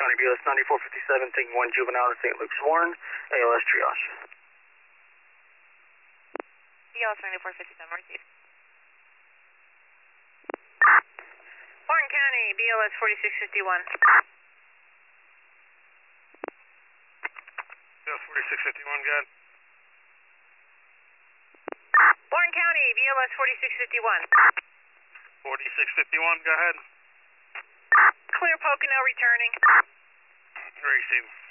County BLS 9457, taking 1 juvenile to St. Luke's Warren, ALS triage. BLS 9457, received. Warren County, BLS 4651. BLS 4651, go ahead. Warren County, BLS 4651. 4651, go ahead. Clear Pocono returning. Receive.